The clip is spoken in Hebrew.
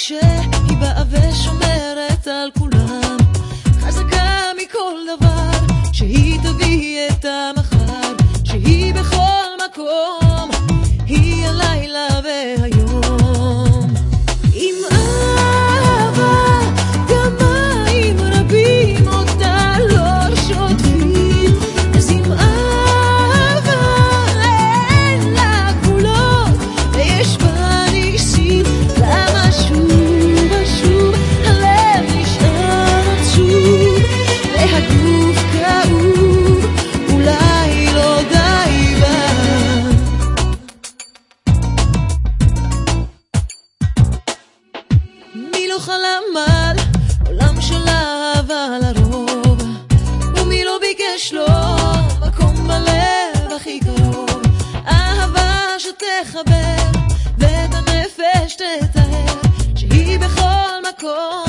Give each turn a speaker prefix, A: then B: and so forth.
A: שהיא באה ושומרת על כולם, חזקה מכל דבר, שהיא תביא את המחר, שהיא בכל מקום, היא הלילה והיום. עם אהבה גם מים רבים אותה לא שוטפים, אז עם אהבה אין לה גבולות ויש בה ניסים. למה שוב ושוב הלב נשאר עצוב, והגוף כאוב, אולי לא די בה. מי לא חלם על עולם של אהבה לרוב, ומי לא ביקש לו מקום בלב הכי קרוב, אהבה שתחבר ואת הנפש תתאר, שהיא בכל מקום